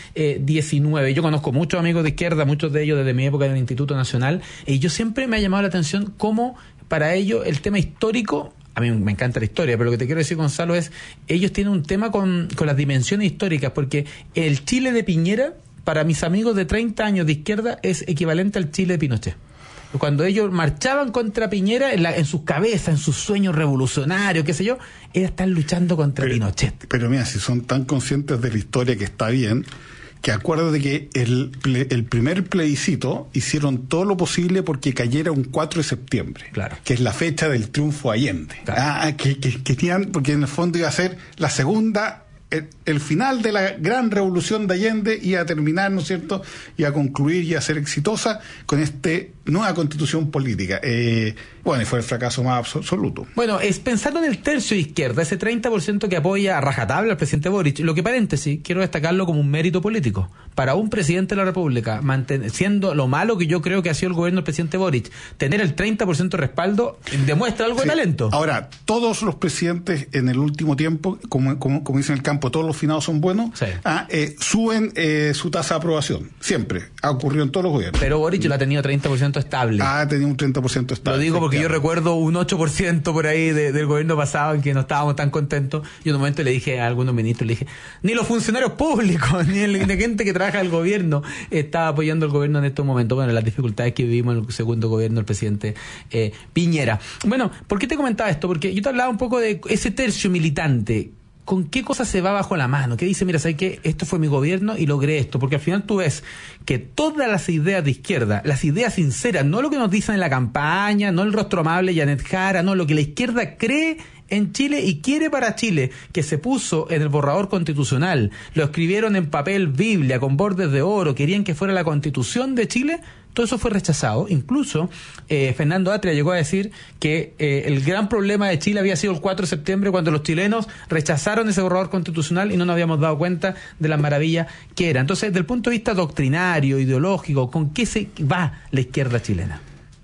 2019? Yo conozco muchos amigos de izquierda, muchos de ellos desde mi época en el Instituto Nacional, y yo siempre me ha llamado la atención cómo para ellos el tema histórico, a mí me encanta la historia, pero lo que te quiero decir, Gonzalo, es ellos tienen un tema con las dimensiones históricas, porque el Chile de Piñera, para mis amigos de 30 años de izquierda, es equivalente al Chile de Pinochet. Cuando ellos marchaban contra Piñera, en sus cabezas, en sus sueños revolucionarios, qué sé yo, era estar luchando contra Pinochet. Pero mira, si son tan conscientes de la historia, que está bien, que acuérdate que el primer plebiscito hicieron todo lo posible porque cayera un 4 de septiembre, claro, que es la fecha del triunfo Allende. Claro. Porque en el fondo iba a ser la segunda, el final de la gran revolución de Allende, iba a terminar, ¿no es cierto?, y a concluir y a ser exitosa con nueva constitución política. Bueno, y fue el fracaso más absoluto. Bueno, es pensando en el tercio de izquierda, ese 30% que apoya a rajatabla al presidente Boric, lo que paréntesis, quiero destacarlo como un mérito político. Para un presidente de la República, siendo lo malo que yo creo que ha sido el gobierno del presidente Boric, tener el 30% de respaldo demuestra algo de talento. Ahora, todos los presidentes en el último tiempo, como dicen en el campo, todos los finados son buenos, sí, suben su tasa de aprobación. Siempre. Ha ocurrido en todos los gobiernos. Pero Boric lo ha tenido 30% estable. Ha tenido un 30% estable. Lo digo porque yo recuerdo un 8% por ahí del gobierno pasado en que no estábamos tan contentos. Y en un momento le dije a algunos ministros, le dije, ni los funcionarios públicos, ni la gente que trabaja en el gobierno está apoyando al gobierno en estos momentos. Bueno, las dificultades que vivimos en el segundo gobierno del presidente Piñera. Bueno, ¿por qué te comentaba esto? Porque yo te hablaba un poco de ese tercio militante. ¿Con qué cosa se va bajo la mano? ¿Qué dice? Mira, ¿sabes qué? Esto fue mi gobierno y logré esto. Porque al final tú ves que todas las ideas de izquierda, las ideas sinceras, no lo que nos dicen en la campaña, no el rostro amable Janet Jara, no, lo que la izquierda cree en Chile y quiere para Chile, que se puso en el borrador constitucional, lo escribieron en papel Biblia con bordes de oro, querían que fuera la Constitución de Chile. Todo eso fue rechazado. Incluso Fernando Atria llegó a decir que el gran problema de Chile había sido el 4 de septiembre, cuando los chilenos rechazaron ese borrador constitucional y no nos habíamos dado cuenta de las maravillas que era. Entonces, desde el punto de vista doctrinario, ideológico, ¿con qué se va la izquierda chilena?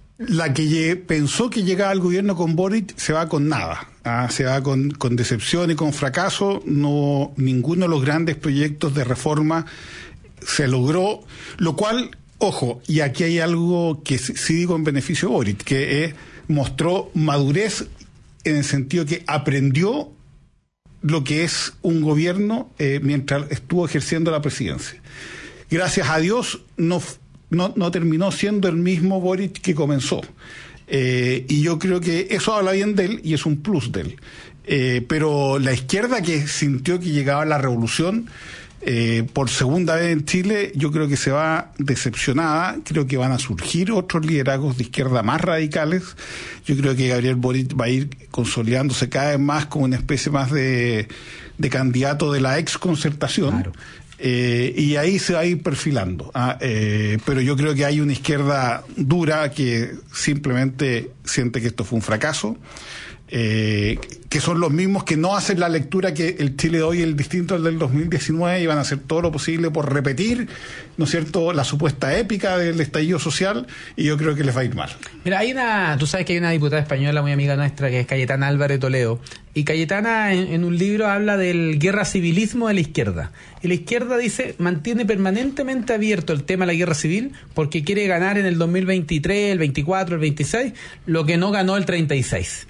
La que pensó que llegaba al gobierno con Boric se va con nada. Se va con decepción y con fracaso. Ninguno de los grandes proyectos de reforma se logró, lo cual Ojo, y aquí hay algo que sí digo en beneficio de Boric, que mostró madurez en el sentido que aprendió lo que es un gobierno mientras estuvo ejerciendo la presidencia. Gracias a Dios no terminó siendo el mismo Boric que comenzó. Y yo creo que eso habla bien de él y es un plus de él. Pero la izquierda, que sintió que llegaba la revolución por segunda vez en Chile, yo creo que se va decepcionada. Creo que van a surgir otros liderazgos de izquierda más radicales. Yo creo que Gabriel Boric va a ir consolidándose cada vez más como una especie más de candidato de la exconcertación. Claro. Y ahí se va a ir perfilando. Pero yo creo que hay una izquierda dura que simplemente siente que esto fue un fracaso. Que son los mismos que no hacen la lectura que el Chile de hoy es el distinto al del 2019 y van a hacer todo lo posible por repetir, ¿no es cierto?, la supuesta épica del estallido social, y yo creo que les va a ir mal. Mira, tú sabes que hay una diputada española muy amiga nuestra que es Cayetana Álvarez Toledo, y Cayetana en un libro habla del guerra civilismo de la izquierda, y la izquierda dice, mantiene permanentemente abierto el tema de la guerra civil porque quiere ganar en el 2023, el 24, el 26, lo que no ganó el 36.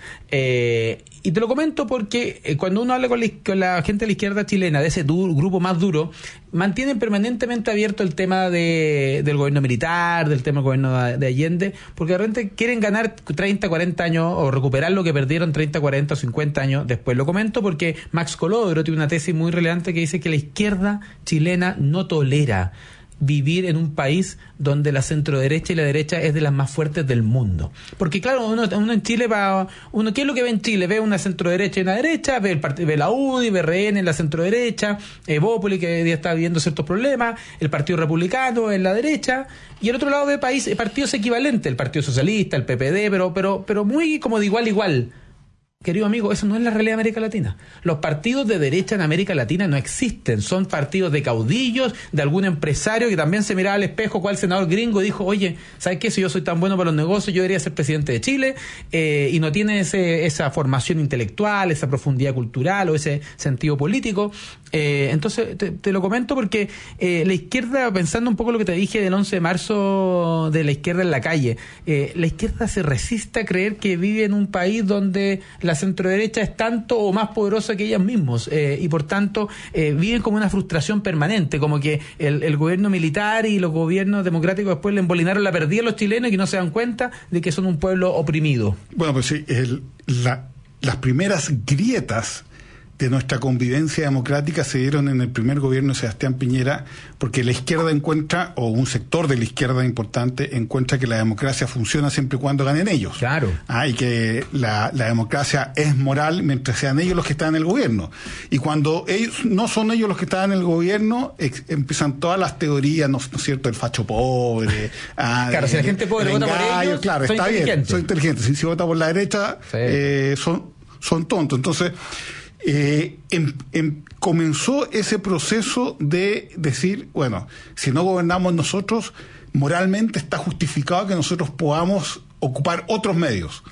Y te lo comento porque cuando uno habla con la gente de la izquierda chilena, de ese grupo más duro, mantienen permanentemente abierto el tema del gobierno militar, del tema del gobierno de Allende, porque de repente quieren ganar 30, 40 años o recuperar lo que perdieron 30, 40 o 50 años después. Lo comento porque Max Colodro tiene una tesis muy relevante que dice que la izquierda chilena no tolera vivir en un país donde la centroderecha y la derecha es de las más fuertes del mundo. Porque claro, uno en Chile ¿qué es lo que ve en Chile? Ve una centroderecha y una derecha, ve la UDI, ve RN en la centroderecha, Evópolis, que ya está viviendo ciertos problemas, el Partido Republicano en la derecha, y el otro lado ve partidos equivalentes, el Partido Socialista, el PPD, pero muy como de igual a igual. Querido amigo, eso no es la realidad de América Latina. Los partidos de derecha en América Latina no existen. Son partidos de caudillos, de algún empresario que también se miraba al espejo, cual senador gringo, y dijo, oye, ¿sabes qué? Si yo soy tan bueno para los negocios, yo debería ser presidente de Chile, y no tiene esa formación intelectual, esa profundidad cultural o ese sentido político. Entonces, te lo comento porque la izquierda, pensando un poco lo que te dije del 11 de marzo de la izquierda en la calle, la izquierda se resiste a creer que vive en un país donde la centroderecha es tanto o más poderosa que ellas mismos, y por tanto viven como una frustración permanente, como que el gobierno militar y los gobiernos democráticos después le embolinaron la perdida a los chilenos y que no se dan cuenta de que son un pueblo oprimido. Bueno, pues sí, las primeras grietas de nuestra convivencia democrática se dieron en el primer gobierno de Sebastián Piñera, porque la izquierda encuentra, o un sector de la izquierda importante, encuentra que la democracia funciona siempre y cuando ganen ellos. Claro. Y que la democracia es moral mientras sean ellos los que están en el gobierno. Y cuando no son ellos los que están en el gobierno, empiezan todas las teorías, ¿no es cierto?, el facho pobre. Claro, si la gente pobre vota por ellos, claro, está bien, son inteligentes. Si vota por la derecha, sí, son tontos. Entonces, comenzó ese proceso de decir, bueno, si no gobernamos nosotros, moralmente está justificado que nosotros podamos ocupar otros medios.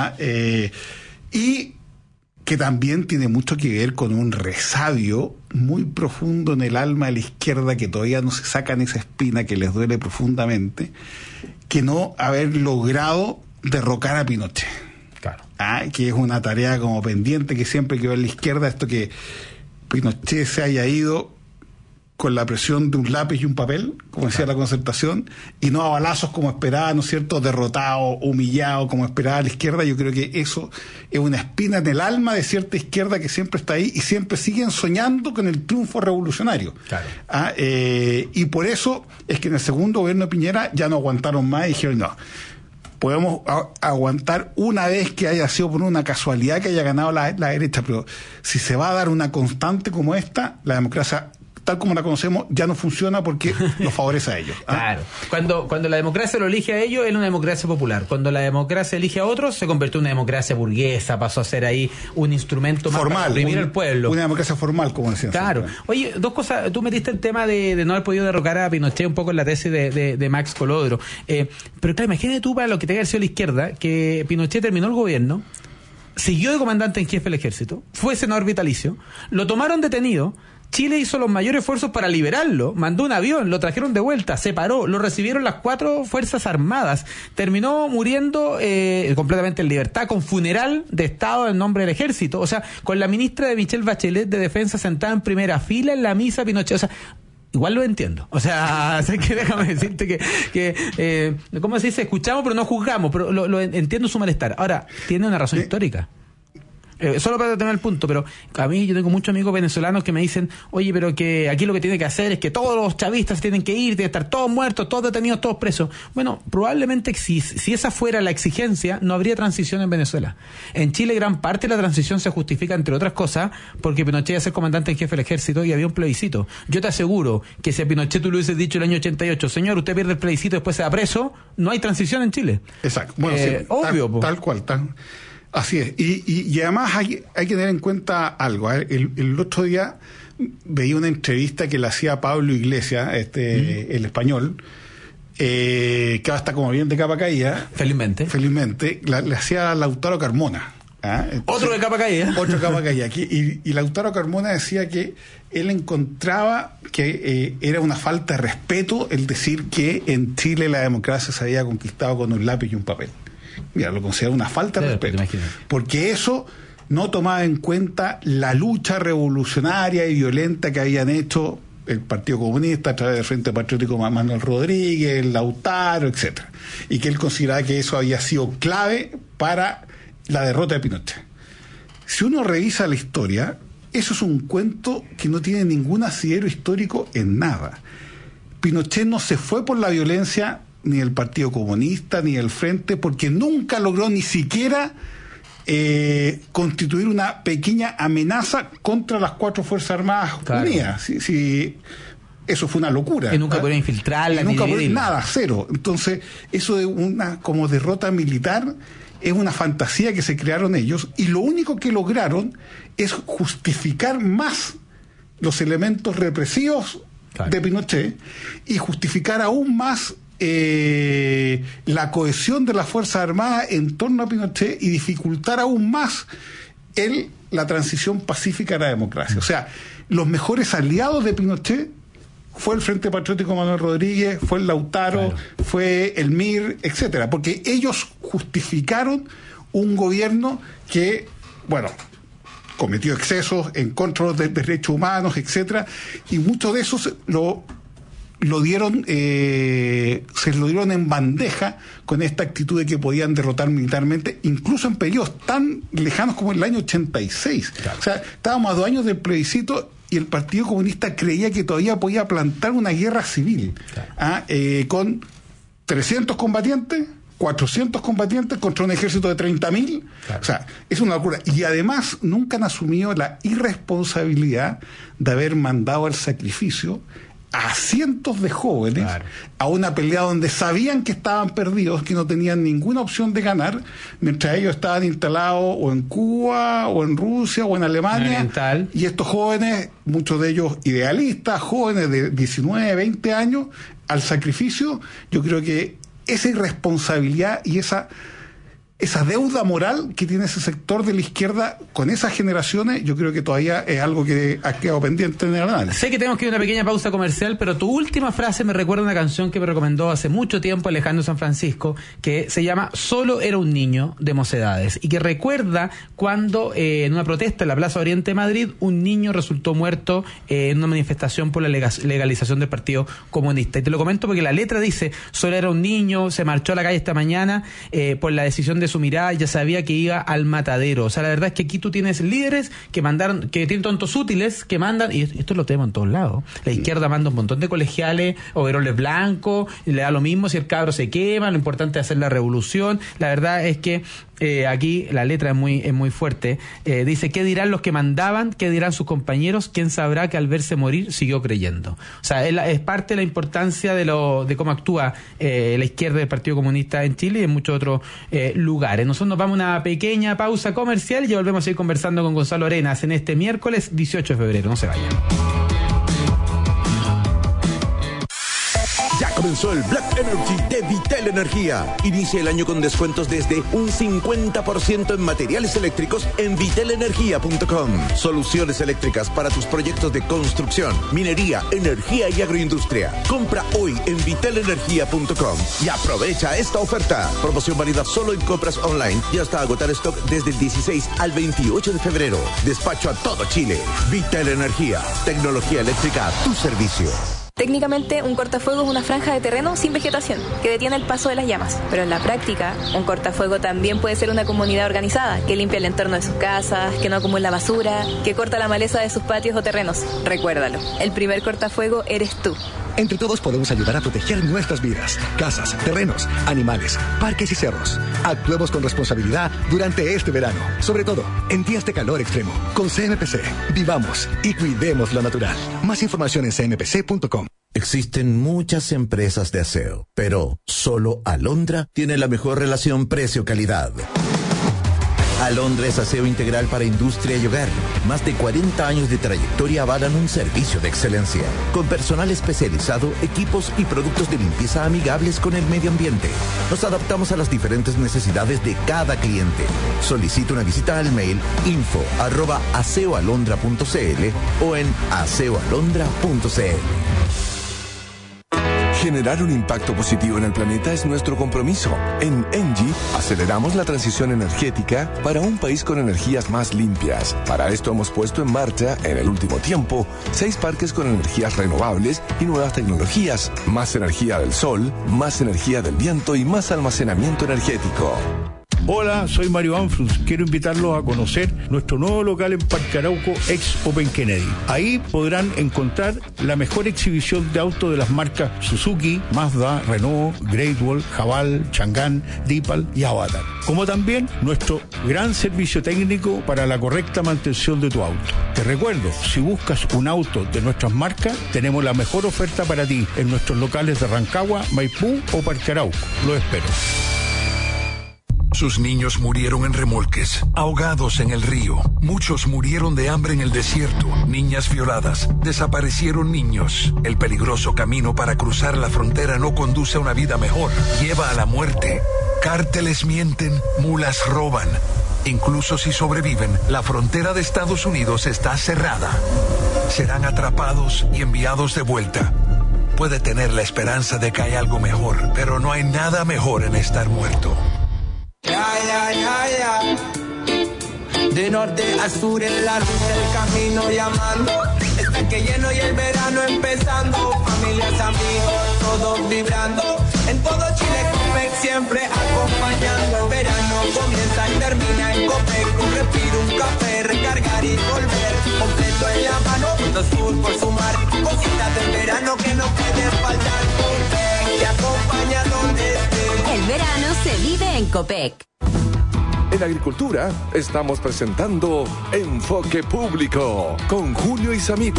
Y que también tiene mucho que ver con un resabio muy profundo en el alma de la izquierda, que todavía no se sacan esa espina que les duele profundamente, que no haber logrado derrocar a Pinochet. Claro. Que es una tarea como pendiente que siempre quedó en la izquierda, esto que Pinochet se haya ido con la presión de un lápiz y un papel, como decía la Concertación, y no a balazos como esperaba, ¿no es cierto?, derrotado, humillado como esperaba la izquierda. Yo creo que eso es una espina en el alma de cierta izquierda que siempre está ahí y siempre siguen soñando con el triunfo revolucionario. Claro. Y por eso es que en el segundo gobierno de Piñera ya no aguantaron más y dijeron, no, podemos aguantar una vez que haya sido por una casualidad que haya ganado la derecha, pero si se va a dar una constante como esta, la democracia tal como la conocemos ya no funciona porque los favorece a ellos. Claro. Cuando la democracia lo elige a ellos, es una democracia popular. Cuando la democracia elige a otros, se convirtió en una democracia burguesa, pasó a ser ahí un instrumento más formal, para oprimir al pueblo. Una democracia formal, como decían. Claro. Oye, dos cosas. Tú metiste el tema de no haber podido derrocar a Pinochet un poco en la tesis de Max Colodro. Pero claro, imagínate tú, para lo que te haya sido la izquierda, que Pinochet terminó el gobierno, siguió de comandante en jefe del ejército, fue senador vitalicio, lo tomaron detenido, Chile hizo los mayores esfuerzos para liberarlo, mandó un avión, lo trajeron de vuelta, se paró, lo recibieron las 4 Fuerzas Armadas, terminó muriendo completamente en libertad, con funeral de Estado en nombre del Ejército, o sea, con la ministra de Michelle Bachelet de Defensa sentada en primera fila en la misa Pinochet, o sea, igual lo entiendo, o sea, sé que déjame decirte que ¿cómo se dice? Escuchamos pero no juzgamos, pero lo entiendo su malestar. Ahora, tiene una razón histórica. Solo para tener el punto, pero a mí yo tengo muchos amigos venezolanos que me dicen, oye, pero que aquí lo que tiene que hacer es que todos los chavistas tienen que ir, tienen que estar todos muertos, todos detenidos, todos presos. Bueno, probablemente si esa fuera la exigencia, no habría transición en Venezuela. En Chile gran parte de la transición se justifica, entre otras cosas, porque Pinochet iba a ser comandante en jefe del ejército y había un plebiscito. Yo te aseguro que si a Pinochet tú le hubieses dicho el año 88, señor, usted pierde el plebiscito y después se da preso, no hay transición en Chile. Exacto. Bueno, sí, obvio. Tal cual. Así es, y además hay que tener en cuenta algo. El otro día veía una entrevista que le hacía Pablo Iglesias, el español, que ahora está como bien de capa caída. Felizmente, le hacía a Lautaro Carmona. Entonces, otro de capa caída. Otro capa caída. Y Lautaro Carmona decía que él encontraba que era una falta de respeto el decir que en Chile la democracia se había conquistado con un lápiz y un papel. Mira, lo considero una falta de respeto, porque eso no tomaba en cuenta la lucha revolucionaria y violenta que habían hecho el Partido Comunista a través del Frente Patriótico Manuel Rodríguez, Lautaro, etcétera, y que él consideraba que eso había sido clave para la derrota de Pinochet. Si uno revisa la historia, eso es un cuento que no tiene ningún asidero histórico en nada. Pinochet no se fue por la violencia ni el Partido Comunista, ni el Frente, porque nunca logró ni siquiera constituir una pequeña amenaza contra las 4 Fuerzas Armadas unidas. Sí, eso fue una locura. Y nunca pudieron infiltrarla, nunca pudieron nada, cero. Entonces, eso de una como derrota militar es una fantasía que se crearon ellos, y lo único que lograron es justificar más los elementos represivos de Pinochet y justificar aún más la cohesión de las Fuerzas Armadas en torno a Pinochet y dificultar aún más la transición pacífica a la democracia. O sea, los mejores aliados de Pinochet fue el Frente Patriótico Manuel Rodríguez, fue el Lautaro, fue el MIR, etcétera, porque ellos justificaron un gobierno que, bueno, cometió excesos en contra de derechos humanos, etcétera, y muchos de esos se lo dieron en bandeja con esta actitud de que podían derrotar militarmente, incluso en periodos tan lejanos como el año 86. O sea, estábamos a 2 años del plebiscito y el Partido Comunista creía que todavía podía plantar una guerra civil con 300 combatientes, 400 combatientes contra un ejército de 30.000. O sea, es una locura. Y además nunca han asumido la irresponsabilidad de haber mandado al sacrificio a cientos de jóvenes a una pelea donde sabían que estaban perdidos, que no tenían ninguna opción de ganar, mientras ellos estaban instalados o en Cuba o en Rusia o en Alemania, oriental. Y estos jóvenes, muchos de ellos idealistas, jóvenes de 19, 20 años, al sacrificio. Yo creo que esa irresponsabilidad y esa deuda moral que tiene ese sector de la izquierda con esas generaciones, yo creo que todavía es algo que ha quedado pendiente en el análisis. Sé que tenemos que ir a una pequeña pausa comercial, pero tu última frase me recuerda a una canción que me recomendó hace mucho tiempo Alejandro San Francisco, que se llama Solo era un niño, de Mocedades, y que recuerda cuando en una protesta en la Plaza Oriente de Madrid un niño resultó muerto en una manifestación por la legalización del Partido Comunista. Y te lo comento porque la letra dice: solo era un niño, se marchó a la calle esta mañana por la decisión de su mirada, ya sabía que iba al matadero. O sea, la verdad es que aquí tú tienes líderes que tienen tontos útiles, que mandan, y esto lo tenemos en todos lados. La izquierda manda un montón de colegiales, overoles blancos, y le da lo mismo si el cabro se quema, lo importante es hacer la revolución. La verdad es que aquí la letra es muy fuerte. Dice: ¿qué dirán los que mandaban? ¿Qué dirán sus compañeros? ¿Quién sabrá que al verse morir siguió creyendo? O sea, es parte de la importancia de cómo actúa la izquierda del Partido Comunista en Chile y en muchos otros lugares. Nosotros nos vamos a una pequeña pausa comercial y ya volvemos a ir conversando con Gonzalo Arenas en este miércoles 18 de febrero. No se vayan. Ya Comenzó el Black Energy de Vitel Energía. Inicia el año con descuentos desde un 50% en materiales eléctricos en vitelenergia.com. Soluciones eléctricas para tus proyectos de construcción, minería, energía y agroindustria. Compra hoy en vitelenergia.com y aprovecha esta oferta. Promoción válida solo en compras online y hasta agotar stock desde el 16 al 28 de febrero. Despacho a todo Chile. Vitel Energía. Tecnología eléctrica a tu servicio. Técnicamente, un cortafuego es una franja de terreno sin vegetación que detiene el paso de las llamas. Pero en la práctica, un cortafuego también puede ser una comunidad organizada que limpia el entorno de sus casas, que no acumula basura, que corta la maleza de sus patios o terrenos. Recuérdalo, el primer cortafuego eres tú. Entre todos podemos ayudar a proteger nuestras vidas, casas, terrenos, animales, parques y cerros. Actuemos con responsabilidad durante este verano, sobre todo en días de calor extremo. Con CMPC, vivamos y cuidemos lo natural. Más información en cmpc.com. Existen muchas empresas de aseo, pero solo Alondra tiene la mejor relación precio-calidad. Alondra es aseo integral para industria y hogar. Más de 40 años de trayectoria avalan un servicio de excelencia. Con personal especializado, equipos y productos de limpieza amigables con el medio ambiente. Nos adaptamos a las diferentes necesidades de cada cliente. Solicita una visita al mail info@aseoalondra.cl o en aseoalondra.cl. Generar un impacto positivo en el planeta es nuestro compromiso. En ENGIE aceleramos la transición energética para un país con energías más limpias. Para esto hemos puesto en marcha, en el último tiempo, 6 parques con energías renovables y nuevas tecnologías. Más energía del sol, más energía del viento y más almacenamiento energético. Hola, soy Mario Anfrus. Quiero invitarlos a conocer nuestro nuevo local en Parque Arauco, ex Open Kennedy. Ahí podrán encontrar la mejor exhibición de autos de las marcas Suzuki, Mazda, Renault, Great Wall, Haval, Chang'an, Deepal y Avatar. Como también nuestro gran servicio técnico para la correcta mantención de tu auto. Te recuerdo, si buscas un auto de nuestras marcas, tenemos la mejor oferta para ti en nuestros locales de Rancagua, Maipú o Parque Arauco. Lo espero. Sus niños murieron en remolques, ahogados en el río. Muchos murieron de hambre en el desierto. Niñas violadas. Desaparecieron niños. El peligroso camino para cruzar la frontera no conduce a una vida mejor. Lleva a la muerte. Cárteles mienten, mulas roban. Incluso si sobreviven, la frontera de Estados Unidos está cerrada. Serán atrapados y enviados de vuelta. Puede tener la esperanza de que hay algo mejor, pero no hay nada mejor en estar muerto. De norte a sur en la luz del camino llamando. Está que lleno y el verano empezando. Familias, amigos, todos vibrando. En todo Chile Copec siempre acompañando. El verano comienza y termina en Copec. Un respiro, un café, recargar y volver. Completo en la mano, punto sur por sumar. Cositas del verano que no pueden faltar. Copec te acompaña donde estés. El verano se vive en Copec. En agricultura estamos presentando Enfoque Público con Julio Isamit.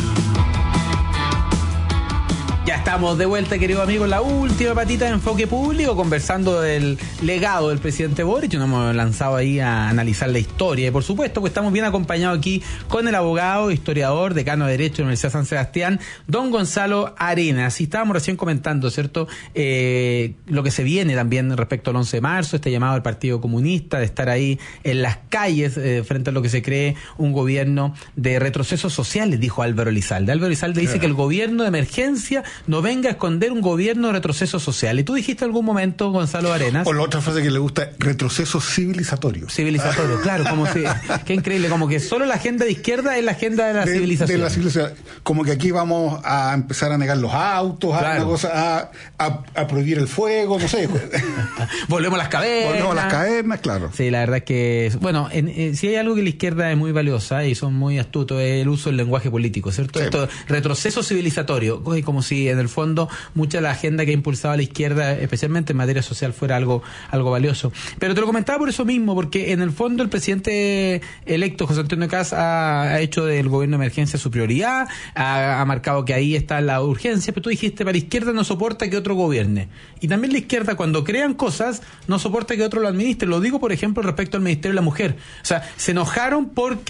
Ya estamos de vuelta, queridos amigos, la última patita de Enfoque Público, conversando del legado del presidente Boric. Nos hemos lanzado ahí a analizar la historia y, por supuesto, pues estamos bien acompañados aquí con el abogado, historiador, decano de Derecho de la Universidad San Sebastián, don Gonzalo Arenas. Y estábamos recién comentando, ¿cierto?, lo que se viene también respecto al 11 de marzo, este llamado al Partido Comunista de estar ahí en las calles frente a lo que se cree un gobierno de retrocesos sociales, dijo Álvaro Elizalde. Álvaro Elizalde dice que el gobierno de emergencia no venga a esconder un gobierno de retroceso social. Y tú dijiste en algún momento, Gonzalo Arenas... O la otra frase que le gusta, retroceso civilizatorio. Civilizatorio, claro, como si... Qué increíble, como que solo la agenda de izquierda es la agenda de la civilización. De la civilización. Como que aquí vamos a empezar a negar los autos, claro, a una cosa, a prohibir el fuego, no sé. Volvemos a las cavernas. Volvemos a las cavernas, claro. Sí, la verdad es que... Bueno, si hay algo que la izquierda es muy valiosa y son muy astutos, es el uso del lenguaje político, ¿cierto? Sí. Esto, retroceso civilizatorio, como si en el fondo mucha de la agenda que ha impulsado a la izquierda, especialmente en materia social, fuera algo valioso. Pero te lo comentaba por eso mismo, porque en el fondo el presidente electo, José Antonio Kast, ha hecho del gobierno de emergencia su prioridad, ha marcado que ahí está la urgencia, pero tú dijiste, para la izquierda no soporta que otro gobierne. Y también la izquierda, cuando crean cosas, no soporta que otro lo administre. Lo digo, por ejemplo, respecto al Ministerio de la Mujer. O sea, se enojaron porque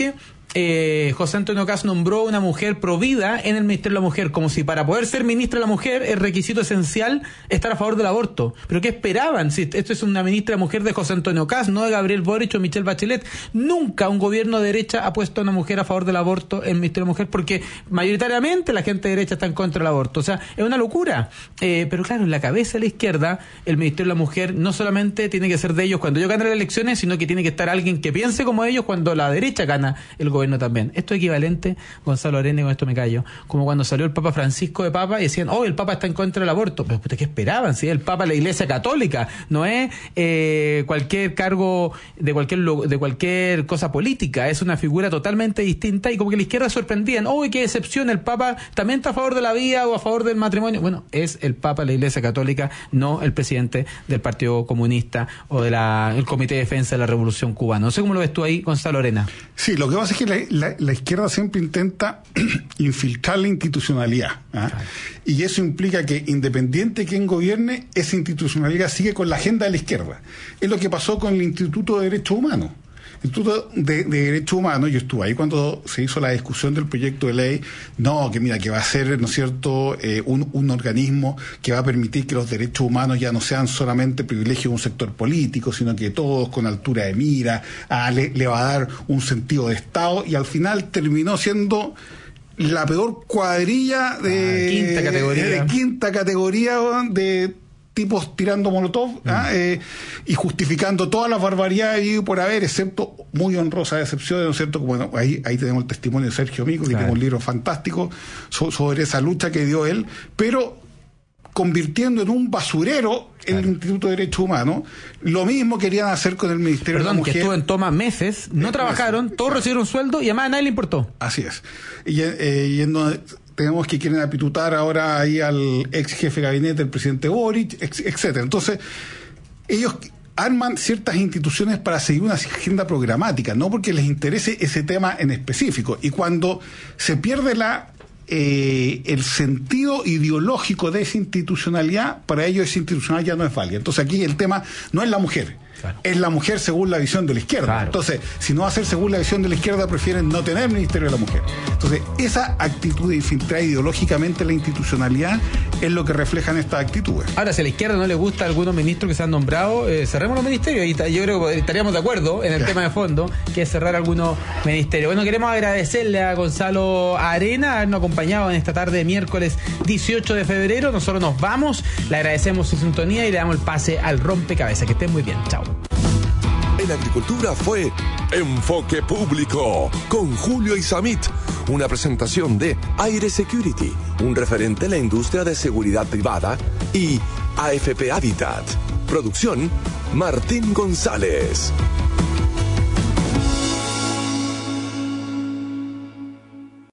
José Antonio Caz nombró una mujer provida en el Ministerio de la Mujer, como si para poder ser ministra de la Mujer es requisito esencial estar a favor del aborto. ¿Pero qué esperaban? Si esto es una ministra de Mujer de José Antonio Caz, no de Gabriel Boric o Michelle Bachelet. Nunca un gobierno de derecha ha puesto a una mujer a favor del aborto en el Ministerio de la Mujer, porque mayoritariamente la gente de derecha está en contra del aborto. O sea, es una locura. Pero claro, en la cabeza de la izquierda, el Ministerio de la Mujer no solamente tiene que ser de ellos cuando ellos ganan las elecciones, sino que tiene que estar alguien que piense como ellos cuando la derecha gana el gobierno también. Esto es equivalente, Gonzalo Arena, y con esto me callo, como cuando salió el Papa Francisco de Papa y decían, el Papa está en contra del aborto. Pero ¿qué esperaban? Si es el Papa de la Iglesia Católica, no es cualquier cargo de cualquier cosa política, es una figura totalmente distinta, y como que la izquierda sorprendían, qué excepción, el Papa también está a favor de la vida o a favor del matrimonio. Bueno, es el Papa de la Iglesia Católica, no el presidente del Partido Comunista o el Comité de Defensa de la Revolución Cubana. No sé cómo lo ves tú ahí, Gonzalo Arena. Sí, lo que pasa es que la izquierda siempre intenta infiltrar la institucionalidad, ¿ah? Claro. Y eso implica que, independiente de quién gobierne, esa institucionalidad sigue con la agenda de la izquierda. Es lo que pasó con el Instituto de Derechos Humanos. El Instituto de Derechos Humanos, yo estuve ahí cuando se hizo la discusión del proyecto de ley, que va a ser, ¿no es cierto?, un organismo que va a permitir que los derechos humanos ya no sean solamente privilegio de un sector político, sino que todos con altura de mira, le va a dar un sentido de Estado, y al final terminó siendo la peor cuadrilla de quinta categoría de tipos tirando molotov y justificando todas las barbaridades por haber, excepto muy honrosas excepciones, ¿no es cierto? Bueno, ahí tenemos el testimonio de Sergio Mico, que tiene un libro fantástico sobre esa lucha que dio él, pero convirtiendo en un basurero el Instituto de Derechos Humanos. Lo mismo querían hacer con el Ministerio de la Mujer. Que estuvo en toma meses, no trabajaron, todos recibieron sueldo y además a nadie le importó. Así es. Tenemos que quieren apitutar ahora ahí al ex jefe de gabinete, el presidente Boric, etcétera. Entonces, ellos arman ciertas instituciones para seguir una agenda programática, no porque les interese ese tema en específico. Y cuando se pierde el sentido ideológico de esa institucionalidad, para ellos esa institucionalidad ya no es válida. Entonces aquí el tema no es la mujer. Claro. Es la mujer según la visión de la izquierda. Claro. Entonces, si no va a ser según la visión de la izquierda, prefieren no tener Ministerio de la Mujer. Entonces, esa actitud de infiltrar ideológicamente la institucionalidad es lo que reflejan estas actitudes. Ahora, si a la izquierda no le gusta a algunos ministros que se han nombrado, cerremos los ministerios. Y yo creo que estaríamos de acuerdo en el tema de fondo, que es cerrar algunos ministerios. Bueno, queremos agradecerle a Gonzalo Arena habernos acompañado en esta tarde de miércoles 18 de febrero. Nosotros nos vamos, le agradecemos su sintonía y le damos el pase al rompecabezas. Que estén muy bien. Chao. En agricultura fue Enfoque Público con Julio Isamit, una presentación de Aire Security, un referente en la industria de seguridad privada, y AFP Habitat. Producción Martín González.